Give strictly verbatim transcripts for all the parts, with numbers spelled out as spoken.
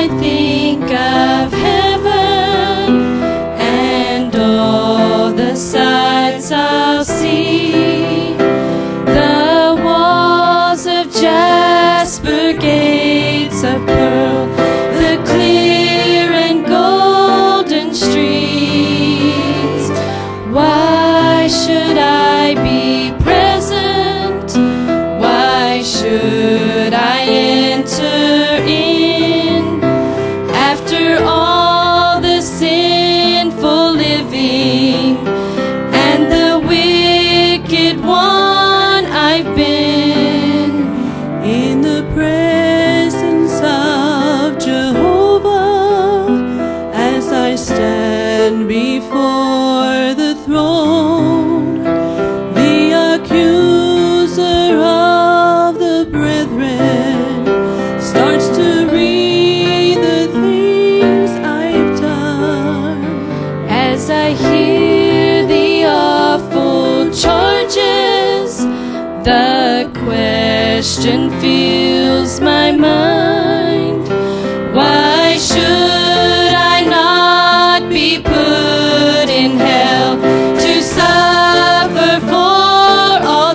I think of heaven and all the sights I'll see, the walls of jasper, gates of pearl, the clear and golden streets, why should I be present? Why should I enter in after all the sinful living and the wicked one I've been? In the presence of Jehovah, as I stand before the throne, the accuser of the brethren starts to read the things I've done. As I hear the awful charges, the question fills my mind, why should I not be put in hell to suffer for all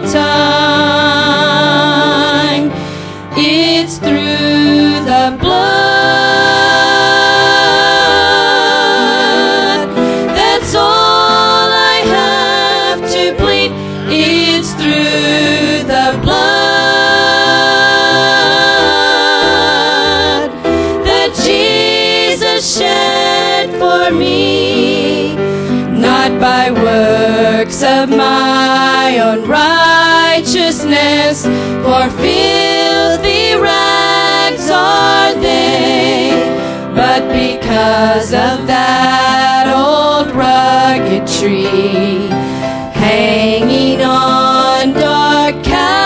time? It's through the blood, that's all I have to plead. It's through the blood that Jesus shed for me, not by works of my own righteousness, for filthy rags are they, but because of that old rugged tree hanging on dark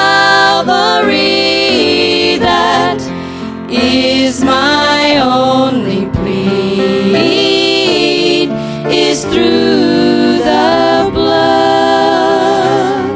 Calvary, that is my only plea, is through the blood.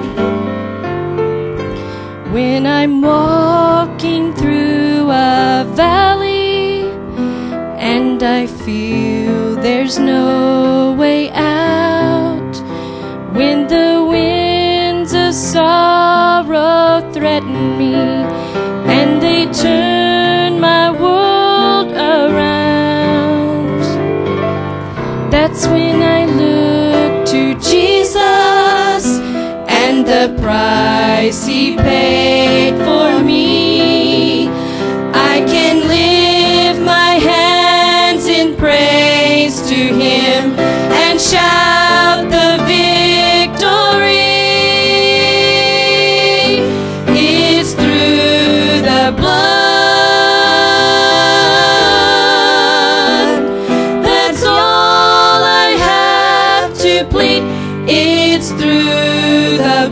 When I'm walking through a valley and I feel there's no way out, when the winds of sorrow threaten me and they turn my world around, that's when I look to Jesus and the price He paid for me. I can lift my hands in praise to Him and shout the victory. It's through the blood, that's all I have to plead. It's through the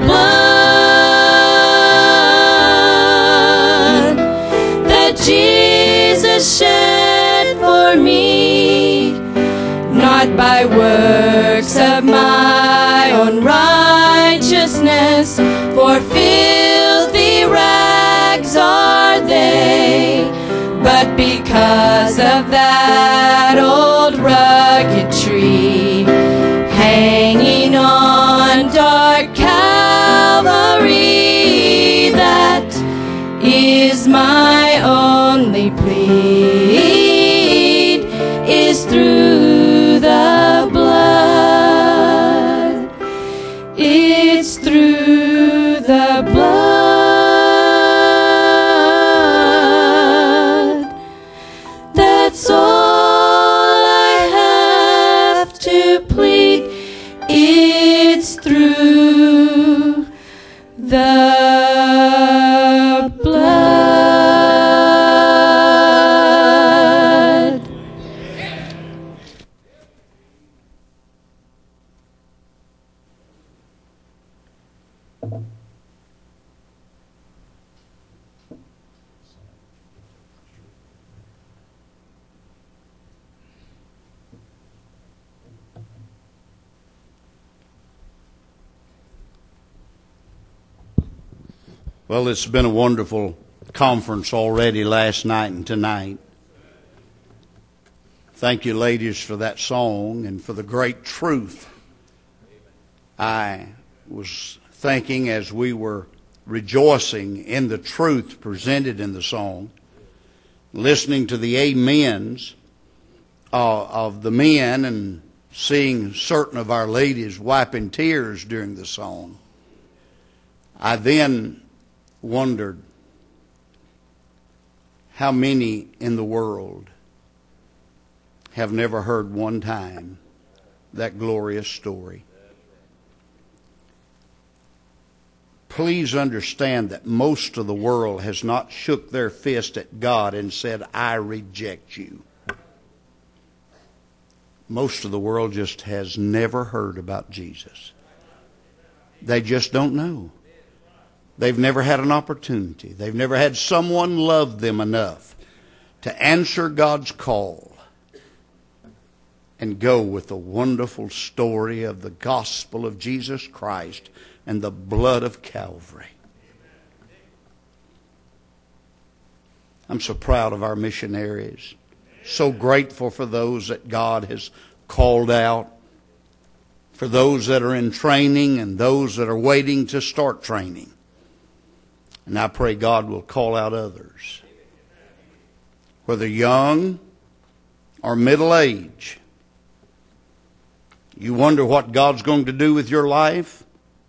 blood that Jesus shed for me, not by works of my own righteousness, for filthy rags are they, but because of that old rugged tree hanging on dark Calvary, that is my only plea, is through the blood. It's through the blood, that's all I have to plead. It's through the blood. Well, it's been a wonderful conference already last night and tonight. Thank you, ladies, for that song and for the great truth. I was thinking as we were rejoicing in the truth presented in the song, listening to the amens uh, of the men and seeing certain of our ladies wiping tears during the song, I then wondered how many in the world have never heard one time that glorious story. Please understand that most of the world has not shook their fist at God and said, I reject you. Most of the world just has never heard about Jesus. They just don't know. They've never had an opportunity. They've never had someone love them enough to answer God's call and go with the wonderful story of the gospel of Jesus Christ and the blood of Calvary. I'm so proud of our missionaries. So grateful for those that God has called out, for those that are in training and those that are waiting to start training. And I pray God will call out others, whether young or middle age. You wonder what God's going to do with your life?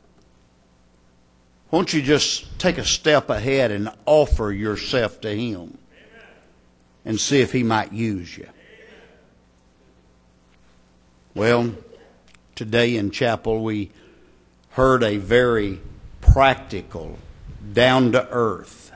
Won't you just take a step ahead and offer yourself to Him and see if He might use you? Well, today in chapel we heard a very practical, down-to-earth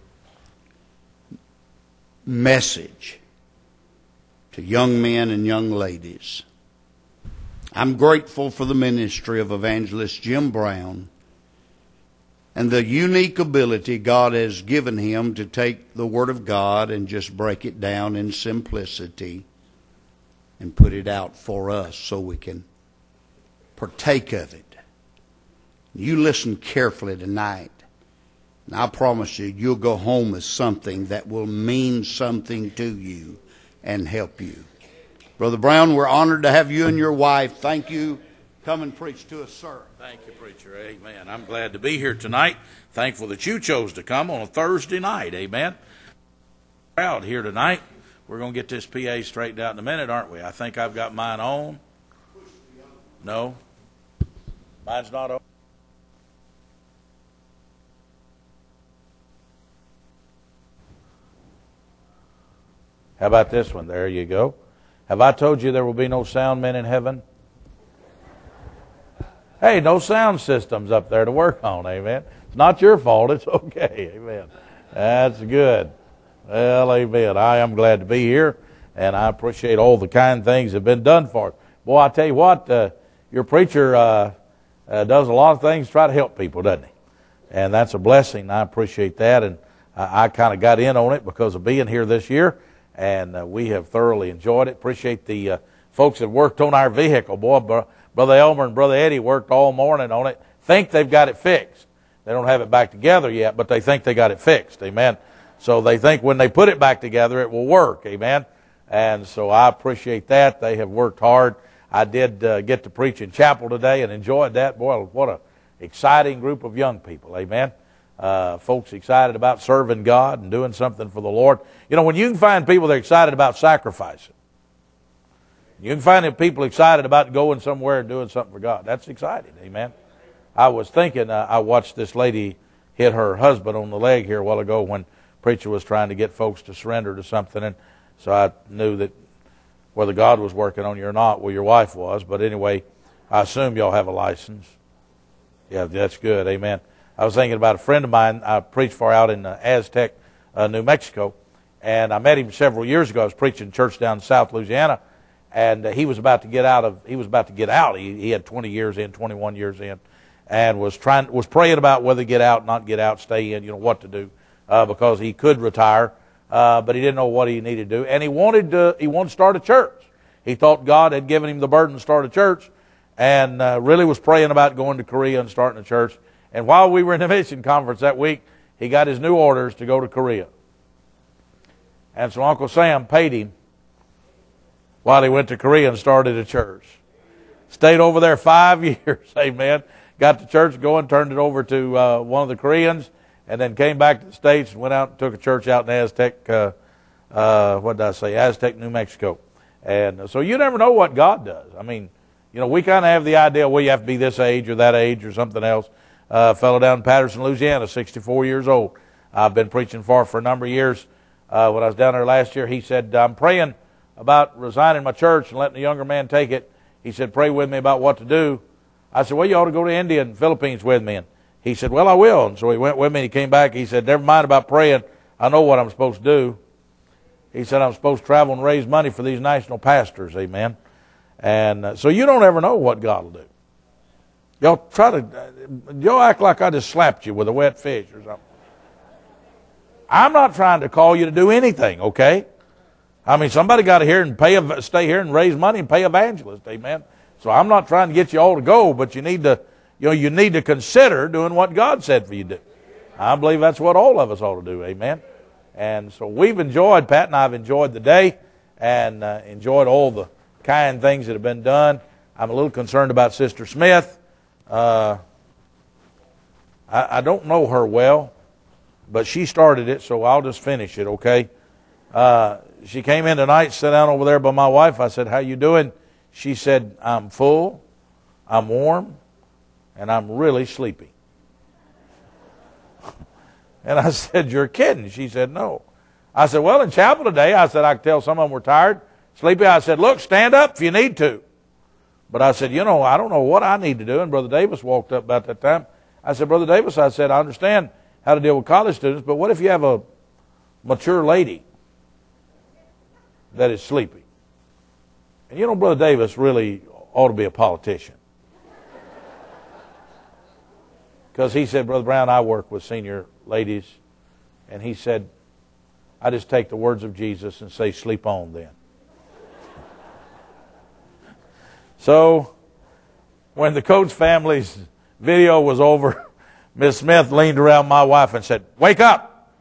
message to young men and young ladies. I'm grateful for the ministry of Evangelist Jim Brown and the unique ability God has given him to take the Word of God and just break it down in simplicity and put it out for us so we can partake of it. You listen carefully tonight, and I promise you, you'll go home with something that will mean something to you and help you. Brother Brown, we're honored to have you and your wife. Thank you. Come and preach to us, sir. Thank you, preacher. Amen. I'm glad to be here tonight. Thankful that you chose to come on a Thursday night. Amen. Proud here tonight. We're going to get this P A straightened out in a minute, aren't we? I think I've got mine on. No? Mine's not on. How about this one? There you go. Have I told you there will be no sound men in heaven? Hey, no sound systems up there to work on, amen. It's not your fault, it's okay, amen. That's good. Well, amen. I am glad to be here, and I appreciate all the kind things that have been done for us. Boy, I tell you what, uh, your preacher uh, uh, does a lot of things to try to help people, doesn't he? And that's a blessing. I appreciate that, and I, I kind of got in on it because of being here this year. And uh, we have thoroughly enjoyed it. Appreciate the uh, folks that worked on our vehicle. Boy, Br- Brother Elmer and Brother Eddie worked all morning on it. Think they've got it fixed. They don't have it back together yet, but they think they got it fixed. Amen. So they think when they put it back together, it will work. Amen. And so I appreciate that. They have worked hard. I did uh, get to preach in chapel today and enjoyed that. Boy, what an exciting group of young people. Amen. Uh, folks excited about serving God and doing something for the Lord. You know, when you can find people that are excited about sacrificing, you can find people excited about going somewhere and doing something for God. That's exciting, amen. I was thinking, uh, I watched this lady hit her husband on the leg here a while ago when preacher was trying to get folks to surrender to something, and so I knew that whether God was working on you or not, well, your wife was, but anyway, I assume y'all have a license. Yeah, that's good, amen. I was thinking about a friend of mine I preached for out in uh, Aztec, uh, New Mexico, and I met him several years ago. I was preaching in church down in South Louisiana, and uh, he was about to get out of. He was about to get out. He, he had twenty years in, twenty-one years in, and was trying was praying about whether to get out, not get out, stay in, you know what to do, uh, because he could retire, uh, but he didn't know what he needed to do, and he wanted to. He wanted to start a church. He thought God had given him the burden to start a church, and uh, really was praying about going to Korea and starting a church. And while we were in the mission conference that week, he got his new orders to go to Korea. And so Uncle Sam paid him while he went to Korea and started a church. Stayed over there five years, amen. Got the church going, turned it over to uh, one of the Koreans, and then came back to the States and went out and took a church out in Aztec, uh, uh, what did I say, Aztec, New Mexico. And so you never know what God does. I mean, you know, we kind of have the idea, well, you have to be this age or that age or something else. Uh, a fellow down in Patterson, Louisiana, sixty-four years old. I've been preaching for for a number of years. Uh, when I was down there last year, he said, I'm praying about resigning my church and letting the younger man take it. He said, pray with me about what to do. I said, well, you ought to go to India and Philippines with me. And he said, well, I will. And so he went with me and he came back. He said, never mind about praying. I know what I'm supposed to do. He said, I'm supposed to travel and raise money for these national pastors. Amen. And uh, so you don't ever know what God will do. Y'all try to, uh, y'all act like I just slapped you with a wet fish or something. I'm not trying to call you to do anything, okay? I mean, somebody got to here and pay, stay here and raise money and pay evangelists, amen? So I'm not trying to get you all to go, but you need to, you know, you need to consider doing what God said for you to do. I believe that's what all of us ought to do, amen? And so we've enjoyed, Pat and I have enjoyed the day and uh, enjoyed all the kind things that have been done. I'm a little concerned about Sister Smith. Uh, I, I don't know her well, but she started it, so I'll just finish it, okay? Uh, she came in tonight, sat down over there by my wife. I said, how you doing? She said, I'm full, I'm warm, and I'm really sleepy. And I said, you're kidding. She said, no. I said, well, in chapel today, I said, I could tell some of them were tired, sleepy. I said, look, stand up if you need to. But I said, you know, I don't know what I need to do. And Brother Davis walked up about that time. I said, Brother Davis, I said, I understand how to deal with college students, but what if you have a mature lady that is sleepy? And you know, Brother Davis really ought to be a politician. Because he said, Brother Brown, I work with senior ladies. And he said, I just take the words of Jesus and say, sleep on then. So, when the Coates family's video was over, Miss Smith leaned around my wife and said, wake up.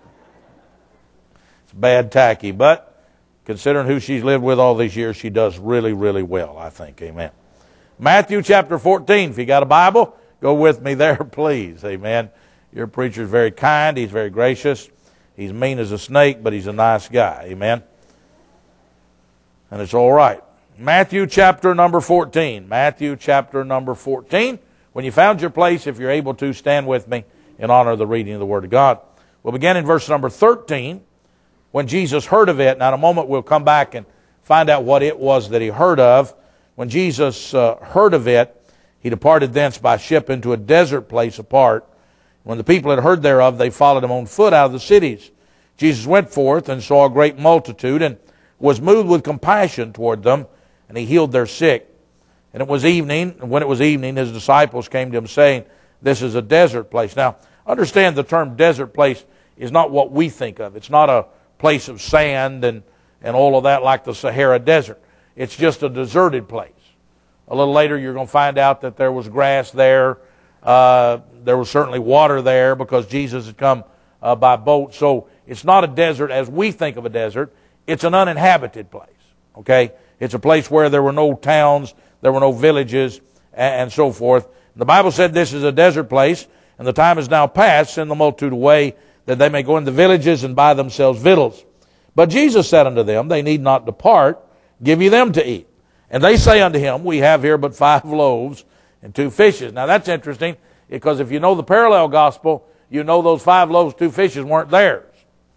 It's bad tacky, but considering who she's lived with all these years, she does really, really well, I think. Amen. Matthew chapter fourteen. If you got a Bible, go with me there, please. Amen. Your preacher's very kind. He's very gracious. He's mean as a snake, but he's a nice guy. Amen. And it's all right. Matthew chapter number fourteen. Matthew chapter number fourteen. When you found your place, if you're able to, stand with me in honor of the reading of the Word of God. We'll begin in verse number thirteen. When Jesus heard of it, now in a moment we'll come back and find out what it was that he heard of. When Jesus uh, heard of it, he departed thence by ship into a desert place apart. When the people had heard thereof, they followed him on foot out of the cities. Jesus went forth and saw a great multitude and was moved with compassion toward them, and he healed their sick. And it was evening, and when it was evening, his disciples came to him saying, this is a desert place. Now, understand the term desert place is not what we think of. It's not a place of sand and, and all of that like the Sahara Desert. It's just a deserted place. A little later, you're going to find out that there was grass there. Uh, there was certainly water there because Jesus had come uh, by boat. So it's not a desert as we think of a desert. It's an uninhabited place. Okay? It's a place where there were no towns, there were no villages, and, and so forth. The Bible said this is a desert place, and the time is now past, send the multitude away, that they may go into villages and buy themselves victuals. But Jesus said unto them, they need not depart, give ye them to eat. And they say unto him, we have here but five loaves and two fishes. Now that's interesting, because if you know the parallel gospel, you know those five loaves, two fishes weren't theirs.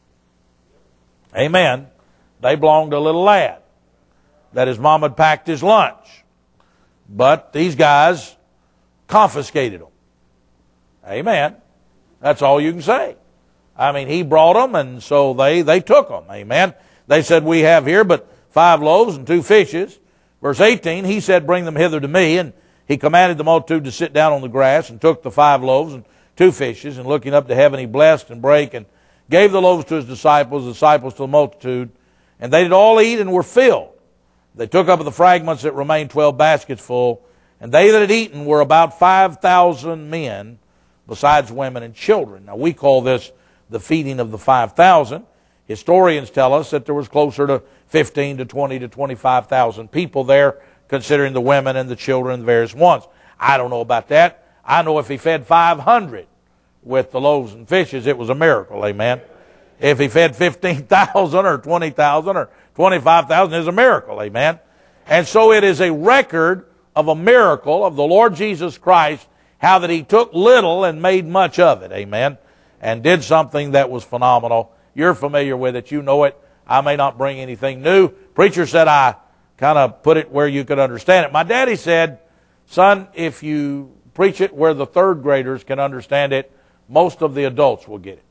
Amen. They belonged to a little lad that his mom had packed his lunch. But these guys confiscated them. Amen. That's all you can say. I mean, he brought them, and so they, they took them. Amen. They said, we have here but five loaves and two fishes. Verse eighteen, he said, bring them hither to me. And he commanded the multitude to sit down on the grass, and took the five loaves and two fishes, and looking up to heaven, he blessed and brake, and gave the loaves to his disciples, the disciples to the multitude. And they did all eat and were filled. They took up of the fragments that remained twelve baskets full. And they that had eaten were about five thousand men, besides women and children. Now we call this the feeding of the five thousand. Historians tell us that there was closer to fifteen to twenty to twenty-five thousand people there, considering the women and the children and the various ones. I don't know about that. I know if he fed five hundred with the loaves and fishes, it was a miracle, amen. If he fed fifteen thousand or twenty thousand or twenty-five thousand, it's a miracle, amen. And so it is a record of a miracle of the Lord Jesus Christ, how that he took little and made much of it, amen, and did something that was phenomenal. You're familiar with it. You know it. I may not bring anything new. Preacher said I kind of put it where you could understand it. My daddy said, son, if you preach it where the third graders can understand it, most of the adults will get it.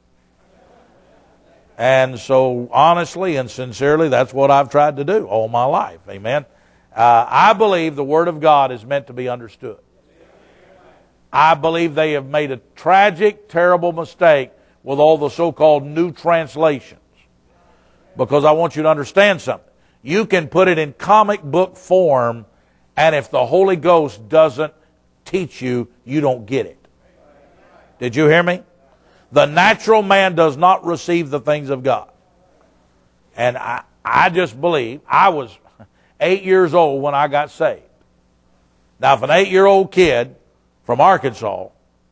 And so honestly and sincerely, that's what I've tried to do all my life. Amen. Uh, I believe the Word of God is meant to be understood. I believe they have made a tragic, terrible mistake with all the so-called new translations. Because I want you to understand something. You can put it in comic book form, and if the Holy Ghost doesn't teach you, you don't get it. Did you hear me? The natural man does not receive the things of God. And I, I just believe, I was eight years old when I got saved. Now, if an eight-year-old kid from Arkansas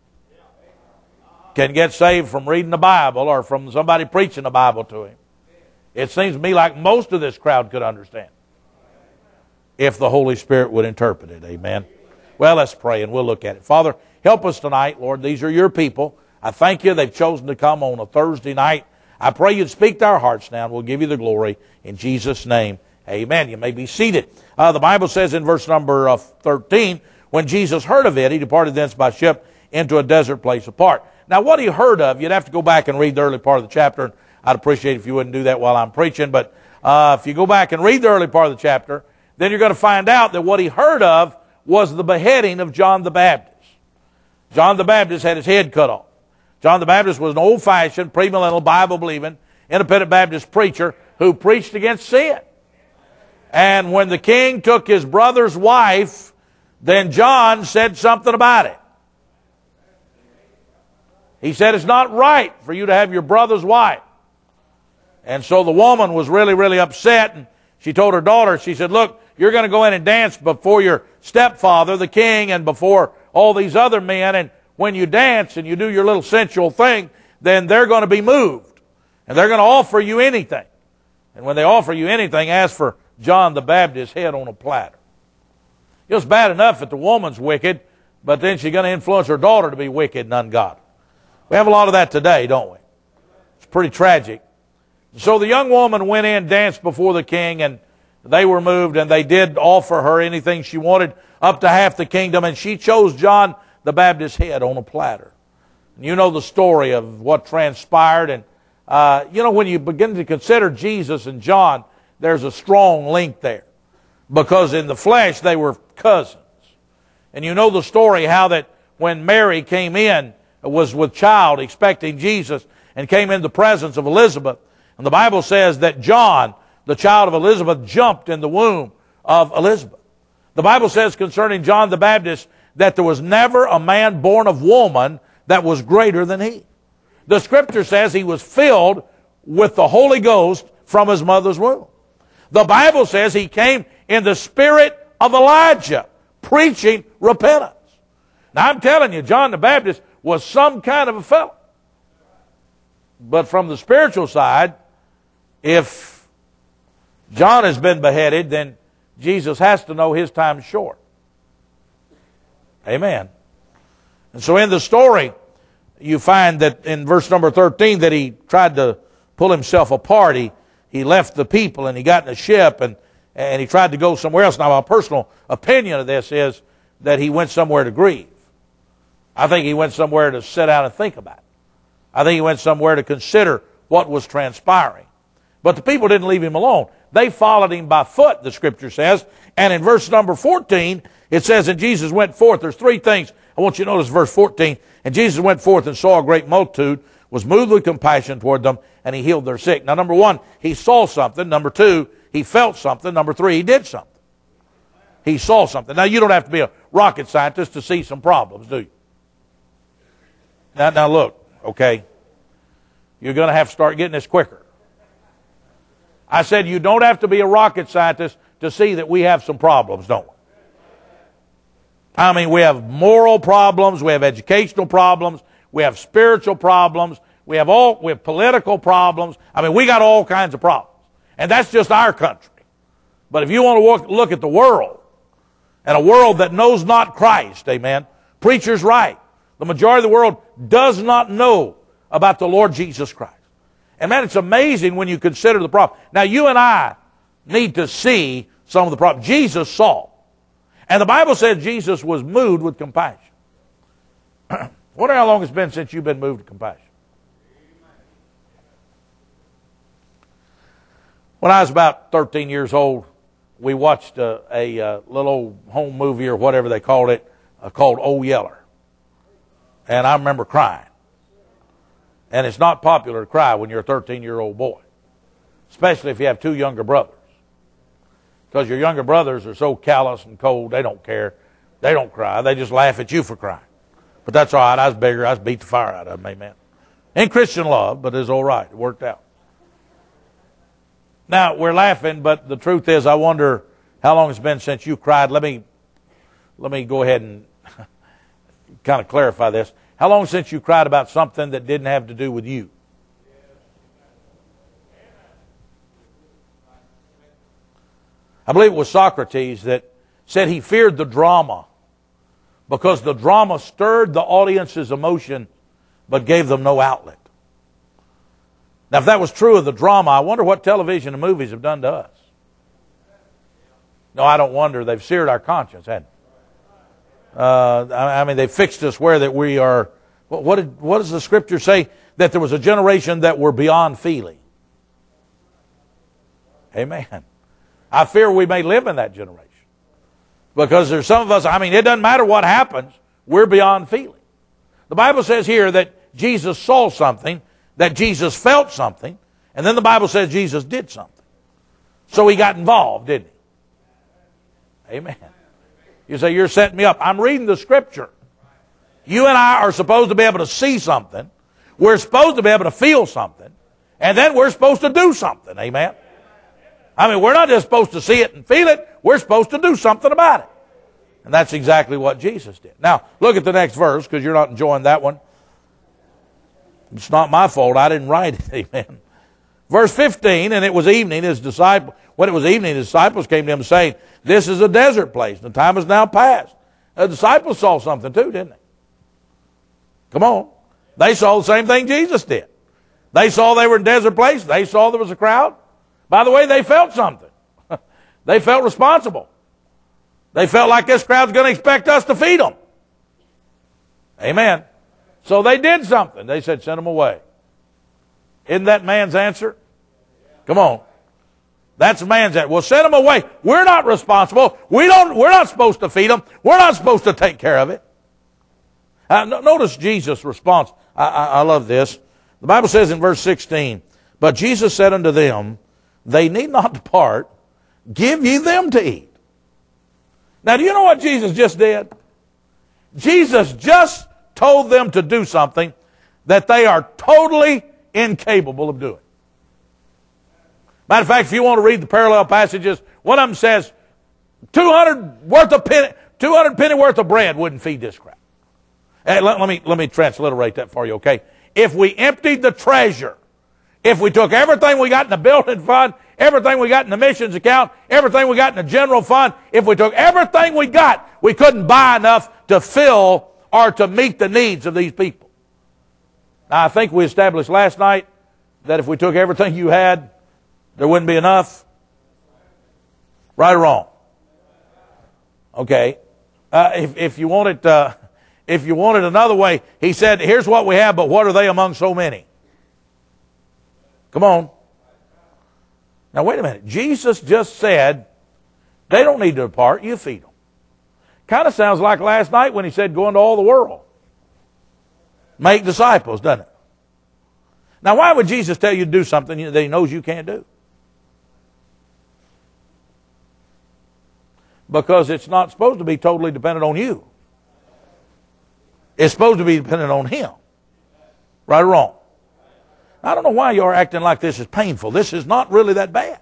can get saved from reading the Bible or from somebody preaching the Bible to him, it seems to me like most of this crowd could understand if the Holy Spirit would interpret it. Amen. Well, let's pray and we'll look at it. Father, help us tonight, Lord. These are your people. I thank you they've chosen to come on a Thursday night. I pray you'd speak to our hearts now, and we'll give you the glory in Jesus' name. Amen. You may be seated. Uh, the Bible says in verse number uh, thirteen, when Jesus heard of it, he departed thence by ship into a desert place apart. Now, what he heard of, you'd have to go back and read the early part of the chapter. I'd appreciate if you wouldn't do that while I'm preaching. But uh, if you go back and read the early part of the chapter, then you're going to find out that what he heard of was the beheading of John the Baptist. John the Baptist had his head cut off. John the Baptist was an old-fashioned, premillennial, Bible-believing, independent Baptist preacher who preached against sin. And when the king took his brother's wife, then John said something about it. He said, it's not right for you to have your brother's wife. And so the woman was really, really upset, and she told her daughter, she said, look, you're going to go in and dance before your stepfather, the king, and before all these other men, and when you dance and you do your little sensual thing, then they're going to be moved. And they're going to offer you anything. And when they offer you anything, ask for John the Baptist's head on a platter. It was bad enough that the woman's wicked, but then she's going to influence her daughter to be wicked and ungodly. We have a lot of that today, don't we? It's pretty tragic. So the young woman went in, danced before the king, and they were moved, and they did offer her anything she wanted, up to half the kingdom, and she chose John the Baptist's head on a platter. And you know the story of what transpired, and uh, you know when you begin to consider Jesus and John, there's a strong link there. Because in the flesh, they were cousins. And you know the story how that when Mary came in, was with child, expecting Jesus, and came in the presence of Elizabeth. And the Bible says that John, the child of Elizabeth, jumped in the womb of Elizabeth. The Bible says concerning John the Baptist that there was never a man born of woman that was greater than he. The Scripture says he was filled with the Holy Ghost from his mother's womb. The Bible says he came in the spirit of Elijah, preaching repentance. Now I'm telling you, John the Baptist was some kind of a fellow. But from the spiritual side, if John has been beheaded, then Jesus has to know his time's short. Amen. And so in the story, you find that in verse number thirteen that he tried to pull himself apart. He, he left the people and he got in a ship and, and he tried to go somewhere else. Now my personal opinion of this is that he went somewhere to grieve. I think he went somewhere to sit down and think about it. I think he went somewhere to consider what was transpiring. But the people didn't leave him alone. They followed him by foot, the Scripture says. And in verse number fourteen, it says, and Jesus went forth. There's three things. I want you to notice verse fourteen. And Jesus went forth and saw a great multitude, was moved with compassion toward them, and he healed their sick. Now, number one, he saw something. Number two, he felt something. Number three, he did something. He saw something. Now, you don't have to be a rocket scientist to see some problems, do you? Now, now look, okay, you're going to have to start getting this quicker. I said you don't have to be a rocket scientist to see that we have some problems, don't we? I mean, we have moral problems, we have educational problems, we have spiritual problems, we have all we have political problems. I mean, we got all kinds of problems. And that's just our country. But if you want to look, look at the world, and a world that knows not Christ, amen, preacher's right. The majority of the world does not know about the Lord Jesus Christ. And man, it's amazing when you consider the problem. Now, you and I need to see some of the problems. Jesus saw. And the Bible says Jesus was moved with compassion. Wonder how long it's been since you've been moved with compassion. When I was about thirteen years old, we watched a, a, a little home movie or whatever they called it, uh, called Old Yeller. And I remember crying. And it's not popular to cry when you're a thirteen-year-old boy, especially if you have two younger brothers. Because your younger brothers are so callous and cold, they don't care. They don't cry. They just laugh at you for crying. But that's all right. I was bigger. I was beat the fire out of them, amen. Ain't Christian love, but it's all right. It worked out. Now, we're laughing, but the truth is, I wonder how long it's been since you cried. Let me, let me go ahead and kind of clarify this. How long since you cried about something that didn't have to do with you? I believe it was Socrates that said he feared the drama because the drama stirred the audience's emotion but gave them no outlet. Now, if that was true of the drama, I wonder what television and movies have done to us. No, I don't wonder. They've seared our conscience, haven't they? Uh, I mean, they fixed us where that we are. What, did, what does the Scripture say? That there was a generation that were beyond feeling. Amen. I fear we may live in that generation. Because there's some of us, I mean, it doesn't matter what happens, we're beyond feeling. The Bible says here that Jesus saw something, that Jesus felt something, and then the Bible says Jesus did something. So he got involved, didn't he? Amen. You say, you're setting me up. I'm reading the Scripture. You and I are supposed to be able to see something. We're supposed to be able to feel something. And then we're supposed to do something. Amen. I mean, we're not just supposed to see it and feel it. We're supposed to do something about it. And that's exactly what Jesus did. Now, look at the next verse, because you're not enjoying that one. It's not my fault. I didn't write it. Amen. Verse fifteen, and it was evening. His disciples, when it was evening, his disciples came to him saying, this is a desert place. The time is now past. The disciples saw something too, didn't they? Come on. They saw the same thing Jesus did. They saw they were in a desert place. They saw there was a crowd. By the way, they felt something. They felt responsible. They felt like this crowd's going to expect us to feed them. Amen. So they did something. They said, send them away. Isn't that man's answer? Come on. That's man's answer. Well, send them away. We're not responsible. We don't, we're not supposed to feed them. We're not supposed to take care of it. Uh, no, notice Jesus' response. I, I, I love this. The Bible says in verse sixteen, but Jesus said unto them, they need not depart. Give ye them to eat. Now, do you know what Jesus just did? Jesus just told them to do something that they are totally incapable of doing. Matter of fact, if you want to read the parallel passages, one of them says, two hundred worth of penny, two hundred penny worth of bread wouldn't feed this crowd. Hey, let, let me, let me transliterate that for you, okay? If we emptied the treasure, if we took everything we got in the building fund, everything we got in the missions account, everything we got in the general fund, if we took everything we got, we couldn't buy enough to fill or to meet the needs of these people. Now, I think we established last night that if we took everything you had, there wouldn't be enough. Right or wrong? Okay. Uh, if, if you want it, uh, if you want it another way, he said, here's what we have, but what are they among so many? Come on. Now, wait a minute. Jesus just said, they don't need to depart. You feed them. Kind of sounds like last night when he said, go into all the world. Make disciples, doesn't it? Now, why would Jesus tell you to do something that he knows you can't do? Because it's not supposed to be totally dependent on you. It's supposed to be dependent on him. Right or wrong? I don't know why you are acting like this is painful. This is not really that bad.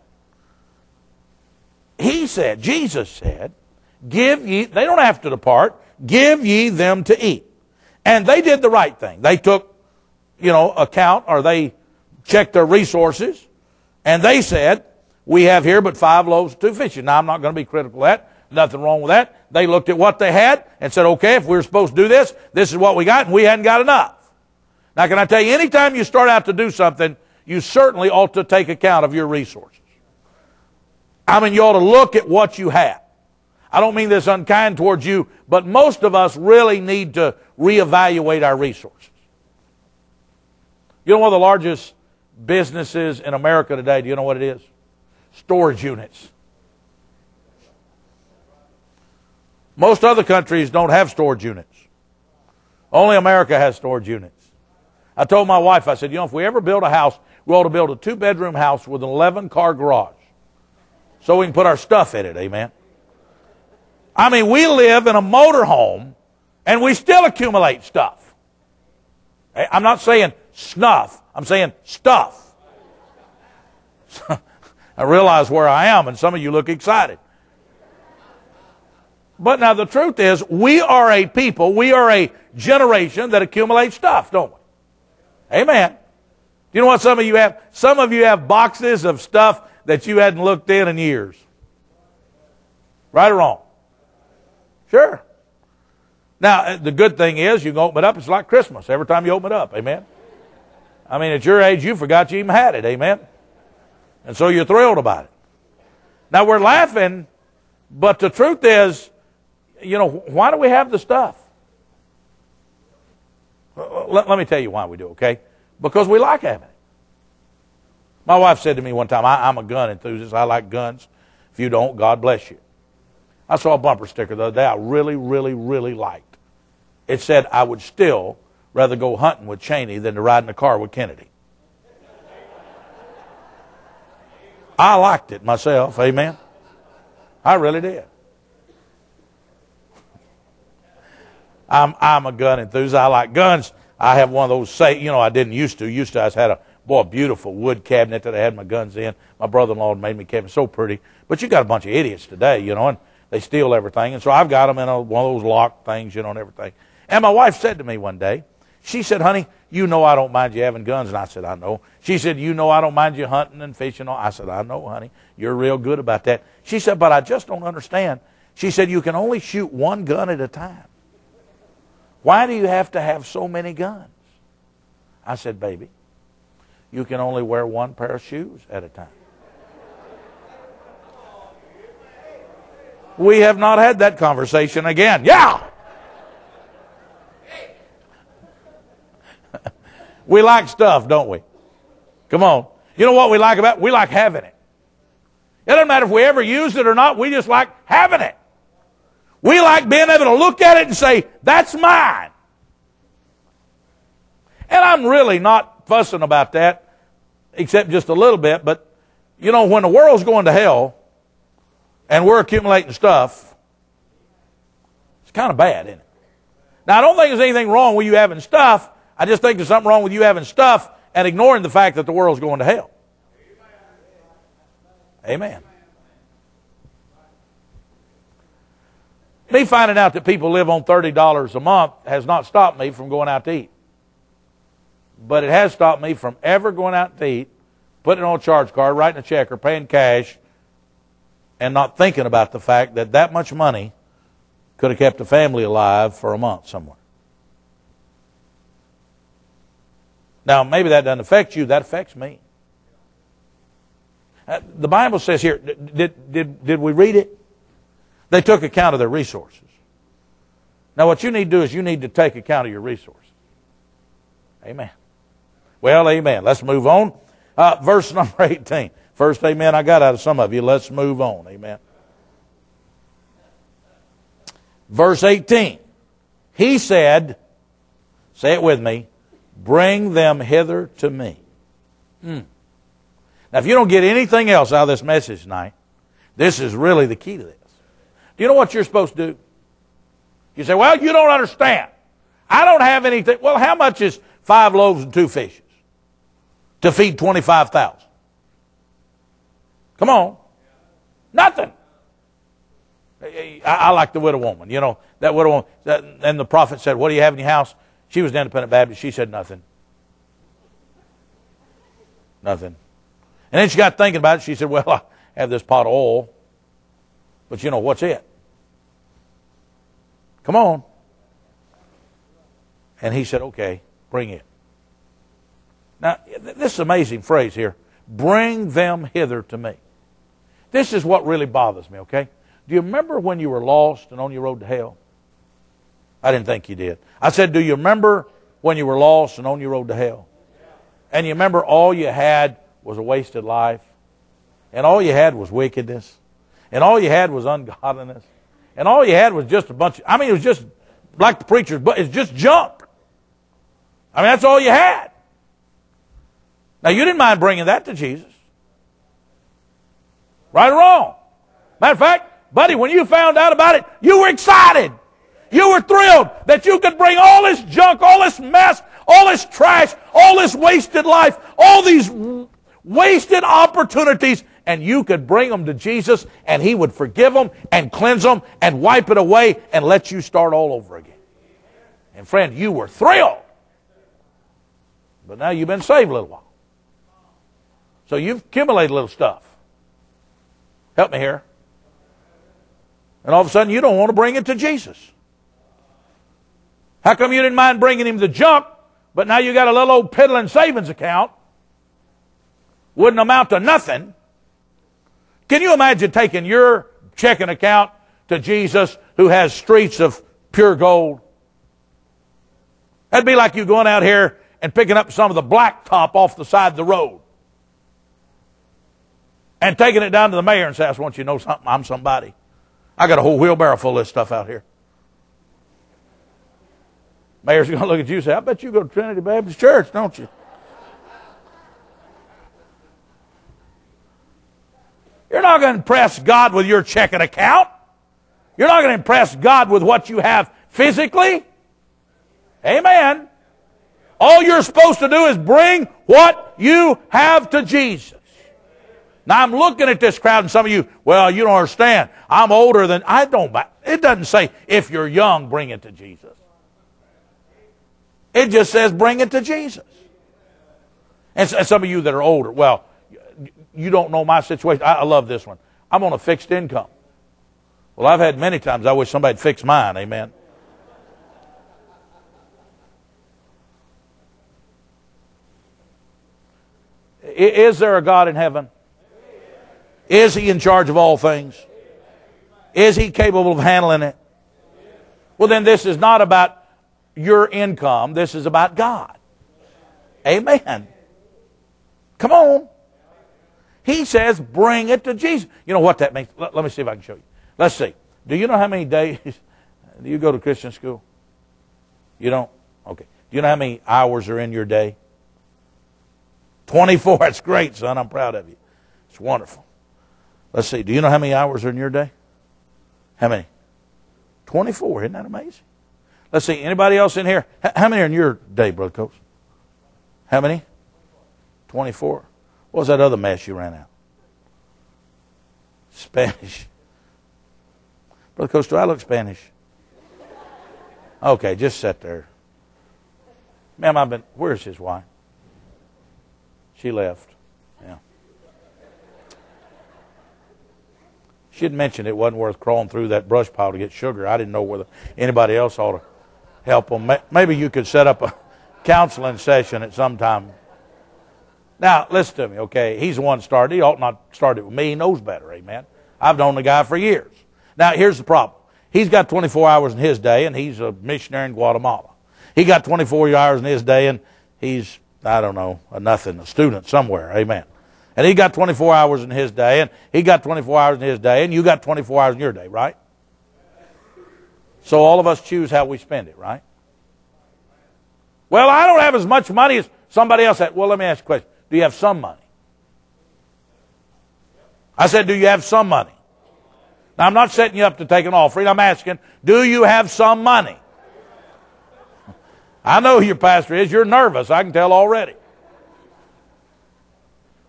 He said, Jesus said, give ye, they don't have to depart, give ye them to eat. And they did the right thing. They took, you know, account, or they checked their resources, and they said, we have here but five loaves and two fishes. Now, I'm not going to be critical of that. Nothing wrong with that. They looked at what they had and said, okay, if we were supposed to do this, this is what we got, and we hadn't got enough. Now, can I tell you, anytime you start out to do something, you certainly ought to take account of your resources. I mean, you ought to look at what you have. I don't mean this unkind towards you, but most of us really need to reevaluate our resources. You know one of the largest businesses in America today, do you know what it is? Storage units. Most other countries don't have storage units. Only America has storage units. I told my wife, I said, you know, if we ever build a house, we ought to build a two-bedroom house with an eleven-car garage so we can put our stuff in it, amen? I mean, we live in a motor home, and we still accumulate stuff. I'm not saying snuff. I'm saying stuff. I realize where I am, and some of you look excited. But now the truth is, we are a people, we are a generation that accumulates stuff, don't we? Amen. Do you know what some of you have? Some of you have boxes of stuff that you hadn't looked in in years. Right or wrong? Sure. Now, the good thing is, you can open it up, it's like Christmas every time you open it up, amen? I mean, at your age, you forgot you even had it, amen? And so you're thrilled about it. Now, we're laughing, but the truth is, you know, why do we have the stuff? Let, let me tell you why we do, okay? Because we like having it. My wife said to me one time, I, I'm a gun enthusiast, I like guns. If you don't, God bless you. I saw a bumper sticker the other day I really, really, really liked. It said, I would still rather go hunting with Cheney than to ride in a car with Kennedy. I liked it myself, amen? I really did. I'm, I'm a gun enthusiast. I like guns. I have one of those, say, you know, I didn't used to. Used to, I had a, boy, a beautiful wood cabinet that I had my guns in. My brother-in-law made me cabinet so pretty. But you got a bunch of idiots today, you know, and they steal everything. And so I've got them in a, one of those locked things, you know, and everything. And my wife said to me one day, she said, honey, you know I don't mind you having guns. And I said, I know. She said, you know I don't mind you hunting and fishing. I said, I know, honey. You're real good about that. She said, but I just don't understand. She said, you can only shoot one gun at a time. Why do you have to have so many guns? I said, baby, you can only wear one pair of shoes at a time. We have not had that conversation again. Yeah! We like stuff, don't we? Come on. You know what we like about it? We like having it. It doesn't matter if we ever use it or not. We just like having it. We like being able to look at it and say, that's mine. And I'm really not fussing about that, except just a little bit. But, you know, when the world's going to hell and we're accumulating stuff, it's kind of bad, isn't it? Now, I don't think there's anything wrong with you having stuff. I just think there's something wrong with you having stuff and ignoring the fact that the world's going to hell. Amen. Me finding out that people live on thirty dollars a month has not stopped me from going out to eat. But it has stopped me from ever going out to eat, putting it on a charge card, writing a check, or paying cash, and not thinking about the fact that that much money could have kept a family alive for a month somewhere. Now, maybe that doesn't affect you. That affects me. Uh, the Bible says here, did, did, did we read it? They took account of their resources. Now, what you need to do is you need to take account of your resources. Amen. Well, amen. Let's move on. Uh, verse number eighteen. First amen I got out of some of you. Let's move on. Amen. Verse eighteen. He said, say it with me, bring them hither to me. Hmm. Now, if you don't get anything else out of this message tonight, this is really the key to this. Do you know what you're supposed to do? You say, well, you don't understand. I don't have anything. Well, how much is five loaves and two fishes? to feed twenty-five thousand? Come on. Nothing. I, I like the widow woman. You know, that widow woman. That, and the prophet said, what do you have in your house? She was an independent Baptist. She said nothing. Nothing. And then she got thinking about it. She said, well, I have this pot of oil. But you know, what's it? Come on. And he said, okay, bring it. Now, this is an amazing phrase here. Bring them hither to me. This is what really bothers me, okay? Do you remember when you were lost and on your road to hell? I didn't think you did. I said, do you remember when you were lost and on your road to hell? And you remember all you had was a wasted life? And all you had was wickedness? And all you had was ungodliness? And all you had was just a bunch of, I mean, it was just like the preachers, but it's just junk. I mean, that's all you had. Now, you didn't mind bringing that to Jesus. Right or wrong? Matter of fact, buddy, when you found out about it, you were excited. You were thrilled that you could bring all this junk, all this mess, all this trash, all this wasted life, all these wasted opportunities, and you could bring them to Jesus, and He would forgive them and cleanse them and wipe it away and let you start all over again. And friend, you were thrilled. But now you've been saved a little while. So you've accumulated a little stuff. Help me here. And all of a sudden you don't want to bring it to Jesus. How come you didn't mind bringing Him the junk, but now you got a little old piddling savings account? Wouldn't amount to nothing. Can you imagine taking your checking account to Jesus, who has streets of pure gold? That'd be like you going out here and picking up some of the blacktop off the side of the road and taking it down to the mayor and say, I just want you to know something, I'm somebody. I got a whole wheelbarrow full of this stuff out here. Mayor's going to look at you and say, I bet you go to Trinity Baptist Church, don't you? You're not going to impress God with your checking account. You're not going to impress God with what you have physically. Amen. All you're supposed to do is bring what you have to Jesus. Now I'm looking at this crowd and some of you, well, you don't understand. I'm older than, I don't, it doesn't say if you're young, bring it to Jesus. It just says bring it to Jesus. And some of you that are older, well, you don't know my situation. I love this one. I'm on a fixed income. Well, I've had many times I wish somebody'd fix mine. Amen. Is there a God in heaven? Is He in charge of all things? Is He capable of handling it? Well, then this is not about your income. This is about God. Amen. Come on. He says, bring it to Jesus. You know what that means? Let, let me see if I can show you. Let's see. Do you know how many days do you go to Christian school? You don't? Okay. Do you know how many hours are in your day? twenty-four. That's great, son. I'm proud of you. It's wonderful. Let's see. Do you know how many hours are in your day? How many? twenty-four. Isn't that amazing? Let's see. Anybody else in here? How many are in your day, Brother Coates? How many? twenty-four. What was that other mess you ran out? Spanish. Brother Coates, do I look Spanish? Okay, just sit there. Ma'am, I've been, where's his wife? She left. Yeah. She had mentioned it wasn't worth crawling through that brush pile to get sugar. I didn't know whether anybody else ought to help them. Maybe you could set up a counseling session at some time. Now, listen to me, okay? He's the one that started. He ought not start it with me. He knows better, amen? I've known the guy for years. Now, here's the problem. He's got twenty-four hours in his day, and he's a missionary in Guatemala. He got twenty-four hours in his day, and he's, I don't know, a nothing, a student somewhere, amen? And he got twenty-four hours in his day, and he got twenty-four hours in his day, and you got twenty-four hours in your day, right? So all of us choose how we spend it, right? Well, I don't have as much money as somebody else had. Well, let me ask you a question. Do you have some money? I said, do you have some money? Now, I'm not setting you up to take an offering. I'm asking, do you have some money? I know who your pastor is. You're nervous. I can tell already.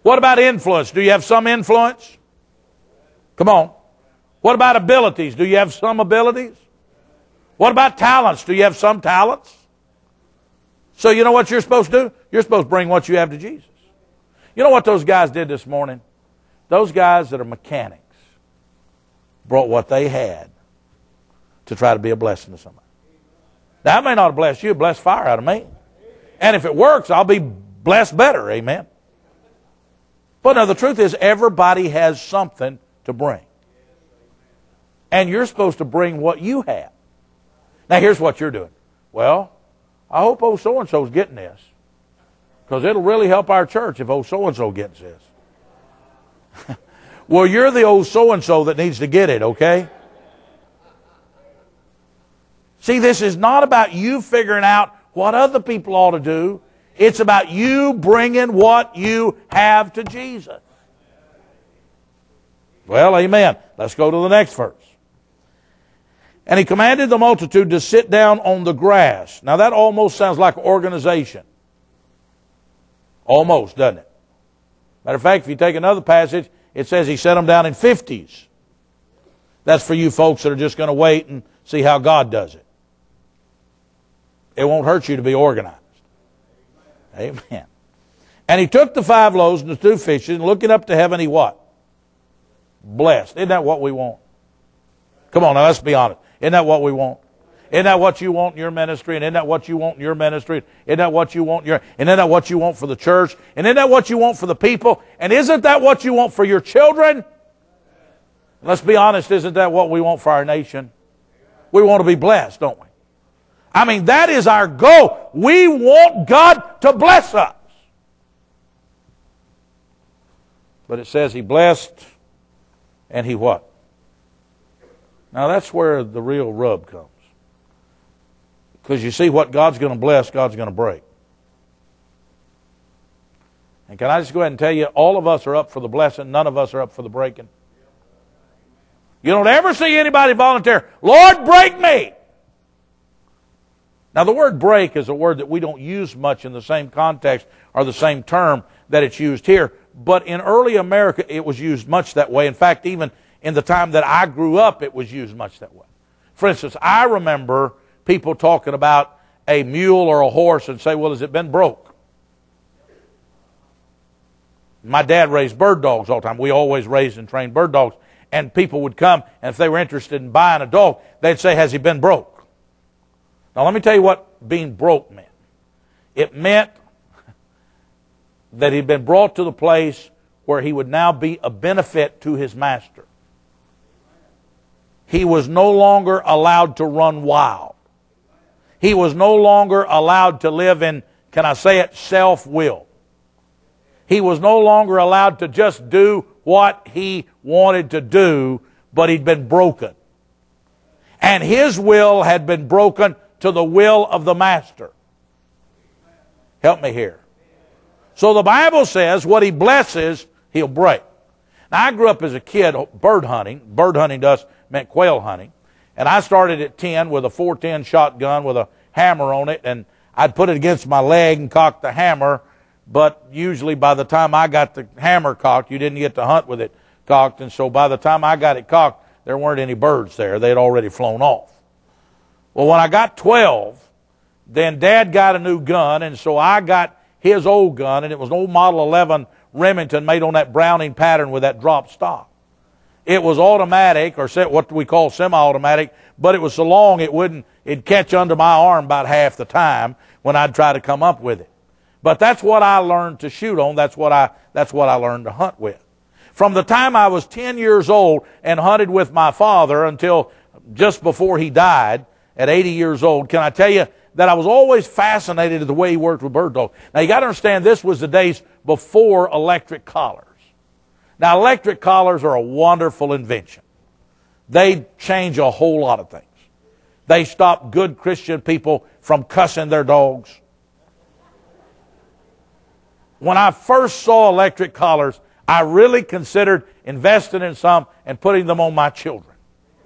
What about influence? Do you have some influence? Come on. What about abilities? Do you have some abilities? What about talents? Do you have some talents? So you know what you're supposed to do? You're supposed to bring what you have to Jesus. You know what those guys did this morning? Those guys that are mechanics brought what they had to try to be a blessing to somebody. Now, I may not have blessed you, blessed fire out of me. And if it works, I'll be blessed better. Amen. But now the truth is, everybody has something to bring. And you're supposed to bring what you have. Now, here's what you're doing. Well, I hope old so-and-so's getting this. Because it'll really help our church if old so-and-so gets this. Well, you're the old so-and-so that needs to get it, okay? See, this is not about you figuring out what other people ought to do. It's about you bringing what you have to Jesus. Well, amen. Let's go to the next verse. And he commanded the multitude to sit down on the grass. Now that almost sounds like organization. Almost, doesn't it? Matter of fact, if you take another passage, it says he set them down in fifties. That's for you folks that are just going to wait and see how God does it. It won't hurt you to be organized. Amen. And he took the five loaves and the two fishes, and looking up to heaven, he what? Blessed. Isn't that what we want? Come on, now let's be honest. Isn't that what we want? Isn't that what you want in your ministry? And isn't that what you want in your ministry? Isn't that what you want in your, and isn't that what you want for the church? And isn't that what you want for the people? And isn't that what you want for your children? Let's be honest, isn't that what we want for our nation? We want to be blessed, don't we? I mean, that is our goal. We want God to bless us. But it says he blessed and he what? Now that's where the real rub comes. Because you see, what God's going to bless, God's going to break. And can I just go ahead and tell you, all of us are up for the blessing, none of us are up for the breaking. You don't ever see anybody volunteer, Lord, break me. Now the word break is a word that we don't use much in the same context or the same term that it's used here. But in early America, it was used much that way. In fact, even in the time that I grew up, it was used much that way. For instance, I remember people talking about a mule or a horse and say, well, has it been broke? My dad raised bird dogs all the time. We always raised and trained bird dogs. And people would come, and if they were interested in buying a dog, they'd say, has he been broke? Now, let me tell you what being broke meant. It meant that he'd been brought to the place where he would now be a benefit to his master. He was no longer allowed to run wild. He was no longer allowed to live in, can I say it, self-will. He was no longer allowed to just do what he wanted to do, but he'd been broken. And his will had been broken to the will of the master. Help me here. So the Bible says what he blesses, he'll break. Now I grew up as a kid bird hunting. Bird hunting to us meant quail hunting. And I started at ten with a four ten shotgun with a hammer on it, and I'd put it against my leg and cock the hammer. But usually by the time I got the hammer cocked, you didn't get to hunt with it cocked. And so by the time I got it cocked, there weren't any birds there. They'd already flown off. Well, when I got twelve, then Dad got a new gun, and so I got his old gun, and it was an old Model eleven Remington made on that Browning pattern with that drop stock. It was automatic, or what we call semi-automatic, but it was so long it wouldn't, it'd catch under my arm about half the time when I'd try to come up with it. But that's what I learned to shoot on. That's what I, that's what I learned to hunt with. From the time I was ten years old and hunted with my father until just before he died at eighty years old, can I tell you that I was always fascinated at the way he worked with bird dogs. Now you got to understand, this was the days before electric collars. Now electric collars are a wonderful invention. They change a whole lot of things. They stop good Christian people from cussing their dogs. When I first saw electric collars, I really considered investing in some and putting them on my children.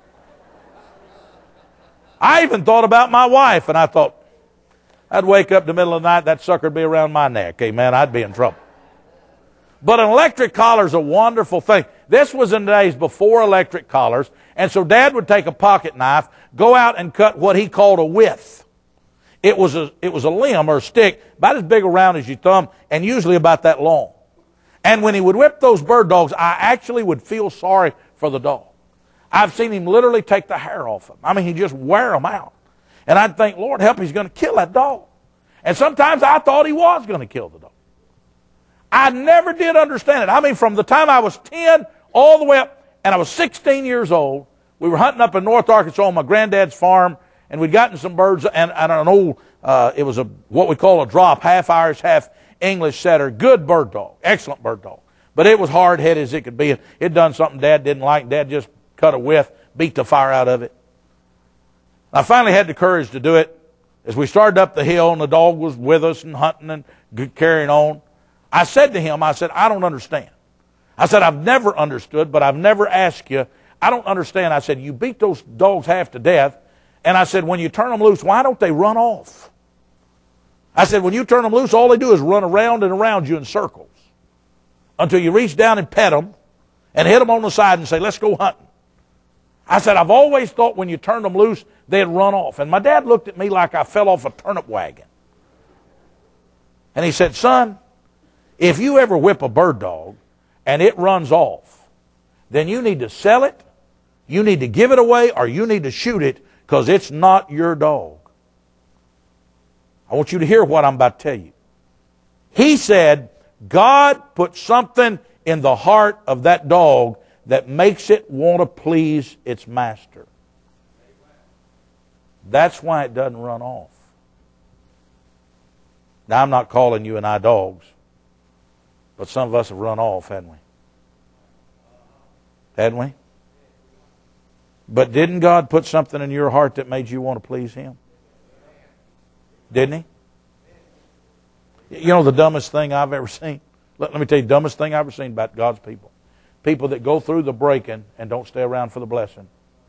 I even thought about my wife, and I thought, I'd wake up in the middle of the night, that sucker would be around my neck. Amen, I'd be in trouble. But an electric collar is a wonderful thing. This was in the days before electric collars, and so Dad would take a pocket knife, go out and cut what he called a withe. It was a, it was a limb or a stick about as big around as your thumb and usually about that long. And when he would whip those bird dogs, I actually would feel sorry for the dog. I've seen him literally take the hair off them. I mean, he'd just wear them out. And I'd think, Lord help, he's going to kill that dog. And sometimes I thought he was going to kill the dog. I never did understand it. I mean, from the time I was ten all the way up, and I was sixteen years old, we were hunting up in North Arkansas on my granddad's farm, and we'd gotten some birds, and, and an old, uh, it was a what we call a drop, half Irish, half English setter. Good bird dog, excellent bird dog. But it was hard-headed as it could be. It had done something Dad didn't like. Dad just cut a whiff, beat the fire out of it. I finally had the courage to do it. As we started up the hill, and the dog was with us and hunting and carrying on, I said to him, I said, I don't understand. I said, I've never understood, but I've never asked you. I don't understand. I said, you beat those dogs half to death. And I said, when you turn them loose, why don't they run off? I said, when you turn them loose, all they do is run around and around you in circles until you reach down and pet them and hit them on the side and say, let's go hunting. I said, I've always thought when you turned them loose, they'd run off. And my dad looked at me like I fell off a turnip wagon. And he said, son, if you ever whip a bird dog and it runs off, then you need to sell it, you need to give it away, or you need to shoot it because it's not your dog. I want you to hear what I'm about to tell you. He said, God put something in the heart of that dog that makes it want to please its master. That's why it doesn't run off. Now, I'm not calling you and I dogs, but some of us have run off, hadn't we? Hadn't we? But didn't God put something in your heart that made you want to please Him? Didn't He? You know the dumbest thing I've ever seen? Let, let me tell you the dumbest thing I've ever seen about God's people. People that go through the breaking and don't stay around for the blessing.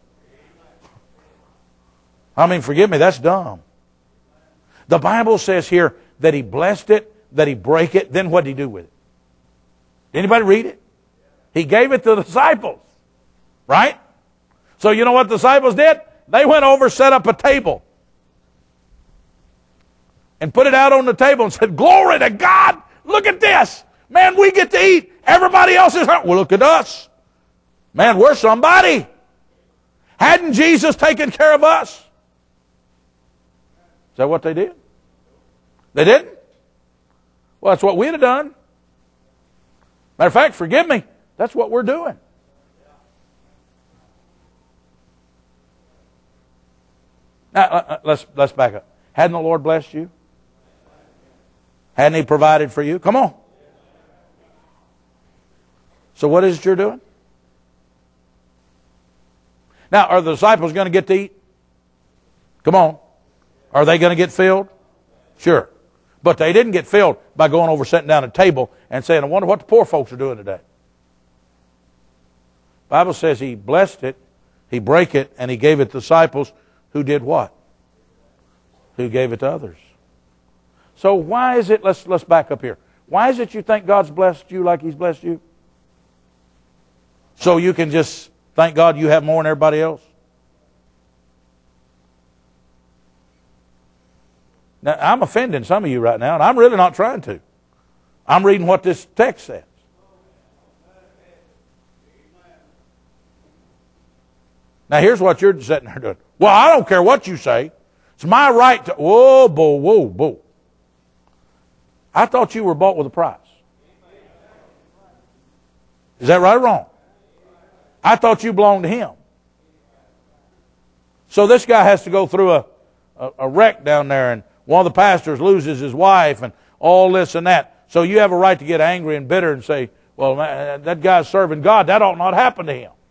I mean, forgive me, that's dumb. The Bible says here that He blessed it, that He break it, then what did He do with it? Anybody read it? He gave it to the disciples. Right? So you know what the disciples did? They went over, set up a table, and put it out on the table and said, glory to God, look at this. Man, we get to eat. Everybody else is hurt. Well, look at us. Man, we're somebody. Hadn't Jesus taken care of us? Is that what they did? They didn't? Well, that's what we'd have done. Matter of fact, forgive me, that's what we're doing. Now, uh, let's, let's back up. Hadn't the Lord blessed you? Hadn't He provided for you? Come on. So what is it you're doing? Now, are the disciples going to get to eat? Come on. Are they going to get filled? Sure. But they didn't get filled by going over, sitting down at a table and saying, I wonder what the poor folks are doing today. The Bible says He blessed it, He brake it, and He gave it to disciples who did what? Who gave it to others. So why is it, let's, let's back up here. Why is it you think God's blessed you like He's blessed you? So you can just thank God you have more than everybody else? Now, I'm offending some of you right now, and I'm really not trying to. I'm reading what this text says. Now, here's what you're sitting there doing. Well, I don't care what you say. It's my right to... Whoa, whoa, whoa, whoa. I thought you were bought with a price. Is that right or wrong? I thought you belonged to Him. So this guy has to go through a, a, a wreck down there, and one of the pastors loses his wife and all this and that. So you have a right to get angry and bitter and say, well, man, that guy's serving God. That ought not happen to him.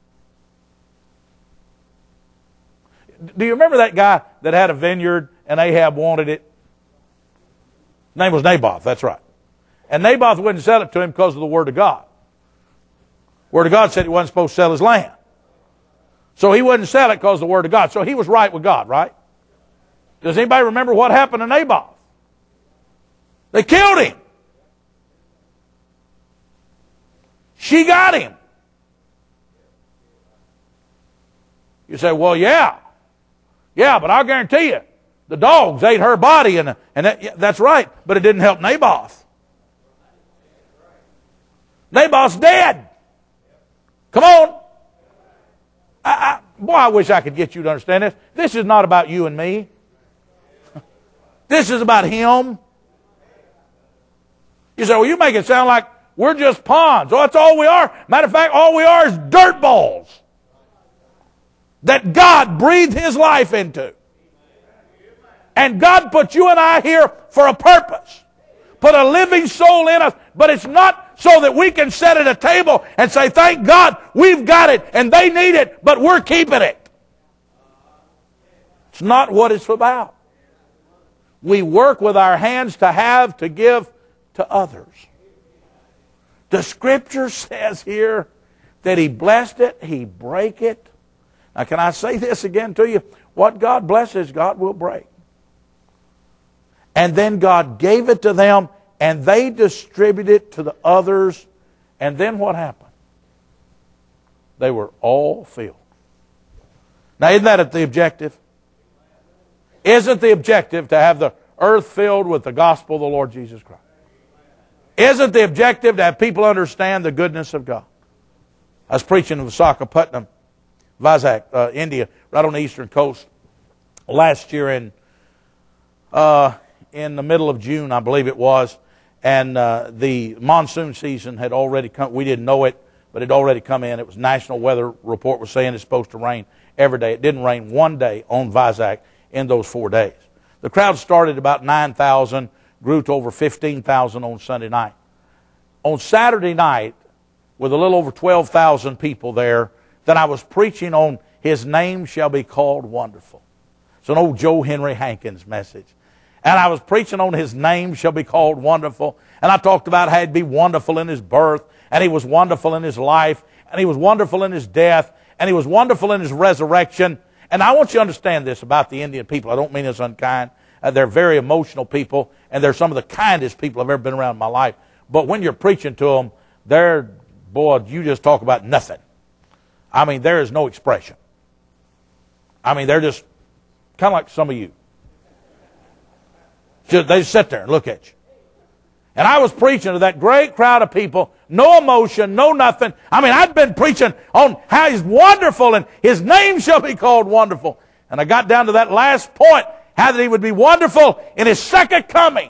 Do you remember that guy that had a vineyard and Ahab wanted it? His name was Naboth, that's right. And Naboth wouldn't sell it to him because of the Word of God. Word of God said he wasn't supposed to sell his land. So he wouldn't sell it because of the Word of God. So he was right with God, right? Does anybody remember what happened to Naboth? They killed him. She got him. You say, well, yeah. Yeah, but I'll guarantee you, the dogs ate her body, and, and that, yeah, that's right, but it didn't help Naboth. Naboth's dead. Come on. I, I, boy, I wish I could get you to understand this. This is not about you and me. This is about him. You say, well, you make it sound like we're just pawns. Oh, that's all we are. Matter of fact, all we are is dirt balls that God breathed His life into. And God put you and I here for a purpose. Put a living soul in us. But it's not so that we can sit at a table and say, thank God we've got it and they need it, but we're keeping it. It's not what it's about. We work with our hands to have, to give to others. The Scripture says here that He blessed it, He break it. Now, can I say this again to you? What God blesses, God will break. And then God gave it to them, and they distributed it to the others. And then what happened? They were all filled. Now, isn't that the objective? Isn't the objective to have the earth filled with the gospel of the Lord Jesus Christ? Isn't the objective to have people understand the goodness of God? I was preaching in Visakhapatnam, Vizag, uh, India, right on the eastern coast, last year in uh, in the middle of June, I believe it was, and uh, the monsoon season had already come. We didn't know it, but it had already come in. It was National Weather Report was saying it's supposed to rain every day. It didn't rain one day on Vizag in those four days. The crowd started about nine thousand, grew to over fifteen thousand on Sunday night. On Saturday night, with a little over twelve thousand people there, that I was preaching on His name shall be called wonderful. It's an old Joe Henry Hankins message. And I was preaching on His name shall be called wonderful. And I talked about how He'd be wonderful in His birth, and He was wonderful in His life, and He was wonderful in His death, and He was wonderful in His resurrection. And I want you to understand this about the Indian people. I don't mean this unkind. Uh, they're very emotional people, and they're some of the kindest people I've ever been around in my life. But when you're preaching to them, they're, boy, you just talk about nothing. I mean, there is no expression. I mean, they're just kind of like some of you. Just, they sit there and look at you. And I was preaching to that great crowd of people, no emotion, no nothing. I mean, I'd been preaching on how He's wonderful and His name shall be called wonderful. And I got down to that last point, how that He would be wonderful in His second coming.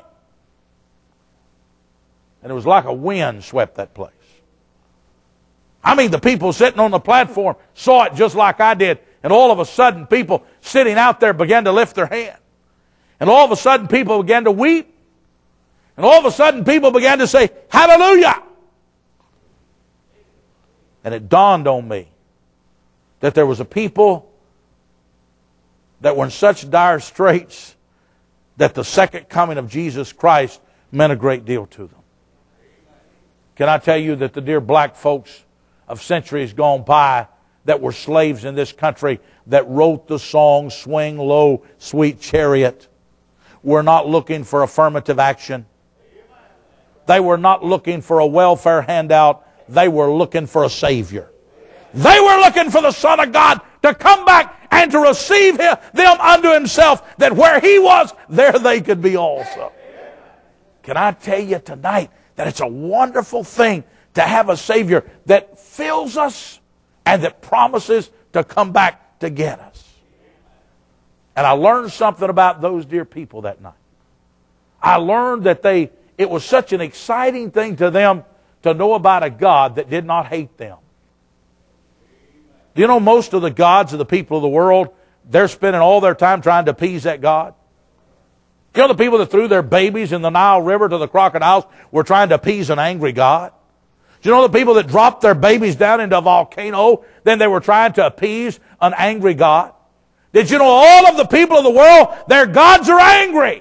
And it was like a wind swept that place. I mean, the people sitting on the platform saw it just like I did. And all of a sudden, people sitting out there began to lift their hand. And all of a sudden, people began to weep. And all of a sudden, people began to say, hallelujah! And it dawned on me that there was a people that were in such dire straits that the second coming of Jesus Christ meant a great deal to them. Can I tell you that the dear black folks of centuries gone by that were slaves in this country that wrote the song Swing Low, Sweet Chariot were not looking for affirmative action. They were not looking for a welfare handout. They were looking for a Savior. They were looking for the Son of God to come back and to receive him, them unto Himself, that where He was, there they could be also. Can I tell you tonight that it's a wonderful thing to have a Savior that fills us and that promises to come back to get us. And I learned something about those dear people that night. I learned that they, it was such an exciting thing to them to know about a God that did not hate them. Do you know most of the gods of the people of the world, they're spending all their time trying to appease that God? Do you know the people that threw their babies in the Nile River to the crocodiles were trying to appease an angry God? Do you know the people that dropped their babies down into a volcano, then they were trying to appease an angry God? Did you know all of the people of the world, their gods are angry?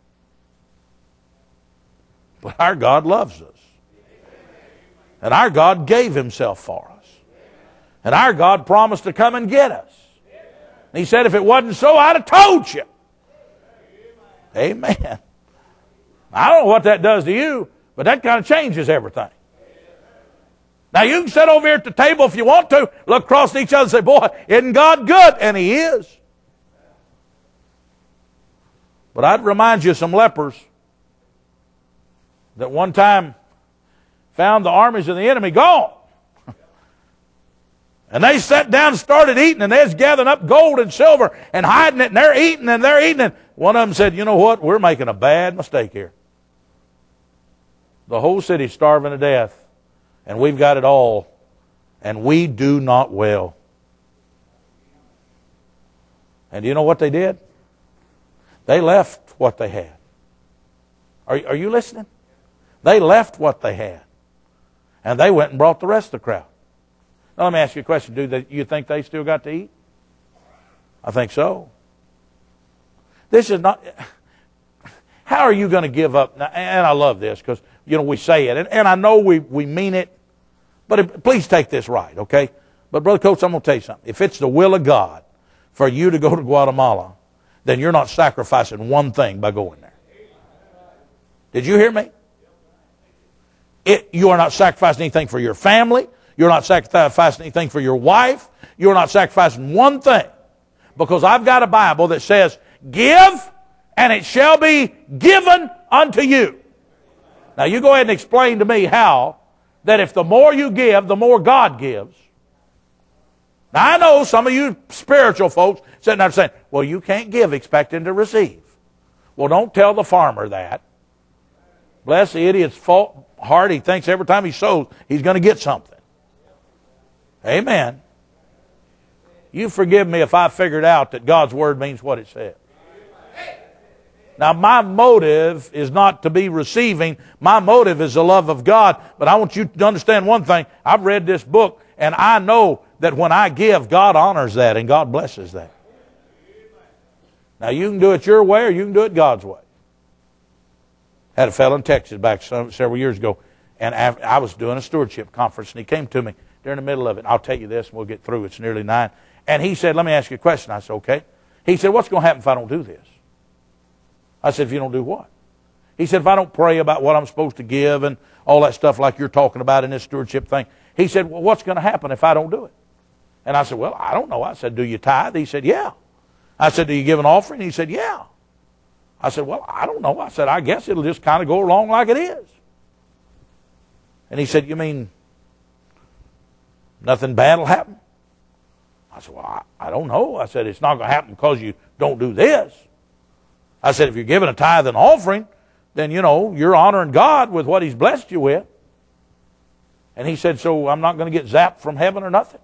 But our God loves us. And our God gave Himself for us. And our God promised to come and get us. And He said, if it wasn't so, I'd have told you. Amen. I don't know what that does to you, but that kind of changes everything. Now you can sit over here at the table if you want to, look across at each other and say, boy, isn't God good? And He is. But I'd remind you of some lepers that one time found the armies of the enemy gone. And they sat down and started eating, and they was gathering up gold and silver and hiding it, and they're eating and they're eating it. One of them said, you know what, we're making a bad mistake here. The whole city's starving to death, and we've got it all, and we do not well. And do you know what they did? They left what they had. Are, are you listening? They left what they had. And they went and brought the rest of the crowd. Now let me ask you a question. Do they, you think they still got to eat? I think so. This is not... How are you going to give up? And I love this because, you know, we say it. And, and I know we, we mean it. But it, please take this right, okay? But Brother Coates, I'm going to tell you something. If it's the will of God for you to go to Guatemala, then you're not sacrificing one thing by going there. Did you hear me? It, you are not sacrificing anything for your family. You're not sacrificing anything for your wife. You're not sacrificing one thing. Because I've got a Bible that says, give, and it shall be given unto you. Now you go ahead and explain to me how that if the more you give, the more God gives. Now I know some of you spiritual folks sitting there saying, well, you can't give expecting to receive. Well, don't tell the farmer that. Bless the idiot's heart. He thinks every time he sows, he's going to get something. Amen. You forgive me if I figured out that God's Word means what it says. Now, my motive is not to be receiving. My motive is the love of God. But I want you to understand one thing. I've read this book, and I know that when I give, God honors that, and God blesses that. Now, you can do it your way, or you can do it God's way. Had a fellow in Texas back some, several years ago, and after, I was doing a stewardship conference, and he came to me during the middle of it. I'll tell you this, and we'll get through. It's nearly nine. And he said, let me ask you a question. I said, okay. He said, what's going to happen if I don't do this? I said, if you don't do what? He said, if I don't pray about what I'm supposed to give and all that stuff like you're talking about in this stewardship thing. He said, well, what's going to happen if I don't do it? And I said, well, I don't know. I said, do you tithe? He said, yeah. I said, do you give an offering? He said, yeah. I said, well, I don't know. I said, I guess it'll just kind of go along like it is. And he said, you mean nothing bad will happen? I said, well, I, I don't know. I said, it's not going to happen because you don't do this. I said, if you're giving a tithe and offering, then, you know, you're honoring God with what He's blessed you with. And he said, so I'm not going to get zapped from heaven or nothing?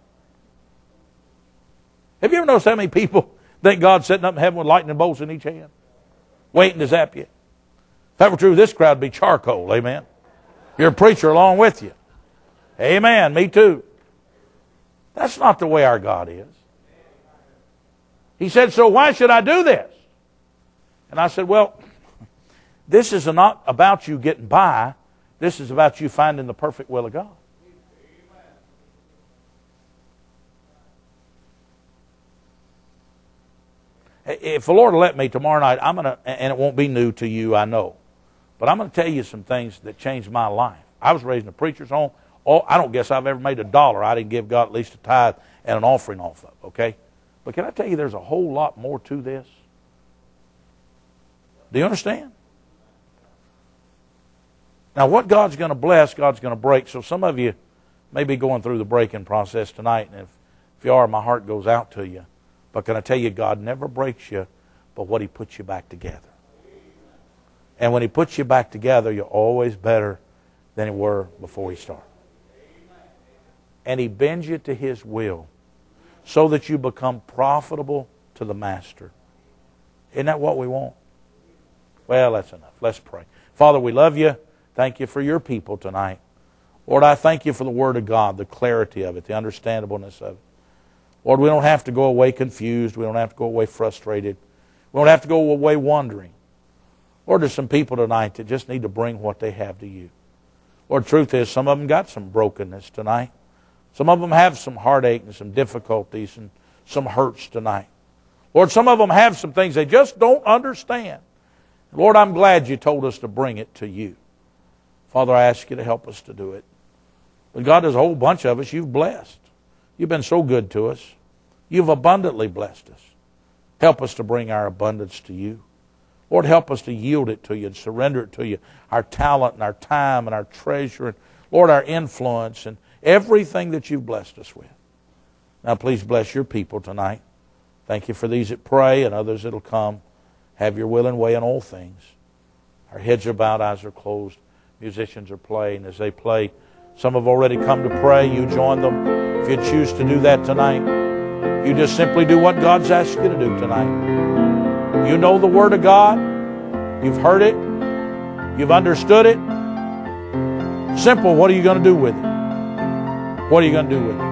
Have you ever noticed how many people think God's sitting up in heaven with lightning bolts in each hand, waiting to zap you? If that were true, this crowd would be charcoal, amen? You're a preacher along with you. Amen, me too. That's not the way our God is. He said, so why should I do this? And I said, well, this is not about you getting by. This is about you finding the perfect will of God. If the Lord will let me tomorrow night, I'm gonna, and it won't be new to you, I know, but I'm going to tell you some things that changed my life. I was raised in a preacher's home. Oh, I don't guess I've ever made a dollar I didn't give God at least a tithe and an offering off of, okay? But can I tell you there's a whole lot more to this? Do you understand? Now, what God's going to bless, God's going to break. So some of you may be going through the breaking process tonight, and if, if you are, my heart goes out to you. But can I tell you, God never breaks you, but what He puts you back together. And when He puts you back together, you're always better than you were before He started. And He bends you to His will so that you become profitable to the Master. Isn't that what we want? Well, that's enough. Let's pray. Father, we love you. Thank you for your people tonight. Lord, I thank you for the Word of God, the clarity of it, the understandableness of it. Lord, we don't have to go away confused. We don't have to go away frustrated. We don't have to go away wondering. Lord, there's some people tonight that just need to bring what they have to you. Lord, truth is, some of them got some brokenness tonight. Some of them have some heartache and some difficulties and some hurts tonight. Lord, some of them have some things they just don't understand. Lord, I'm glad you told us to bring it to you. Father, I ask you to help us to do it. But God, there's a whole bunch of us you've blessed. You've been so good to us. You've abundantly blessed us. Help us to bring our abundance to you. Lord, help us to yield it to you and surrender it to you. Our talent and our time and our treasure and, Lord, our influence and everything that you've blessed us with. Now please bless your people tonight. Thank you for these that pray and others that will come. Have your will and way in all things. Our heads are bowed, eyes are closed. Musicians are playing. As they play, some have already come to pray. You join them. If you choose to do that tonight, you just simply do what God's asked you to do tonight. You know the Word of God. You've heard it. You've understood it. Simple. What are you going to do with it? What are you going to do with it?